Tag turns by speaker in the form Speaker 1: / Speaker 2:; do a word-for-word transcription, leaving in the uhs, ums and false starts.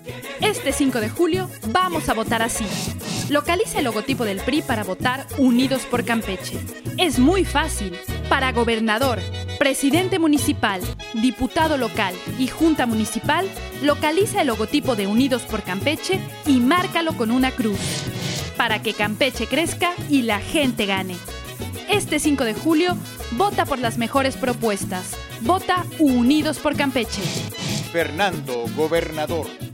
Speaker 1: Este cinco de julio vamos a votar así. Localiza el logotipo del P R I para votar Unidos por Campeche. Es muy fácil. Para gobernador, presidente municipal, diputado local y junta municipal, localiza el logotipo de Unidos por Campeche y márcalo con una cruz. Para que Campeche crezca y la gente gane. Este cinco de julio, vota por las mejores propuestas. Vota Unidos por Campeche.
Speaker 2: Fernando, gobernador.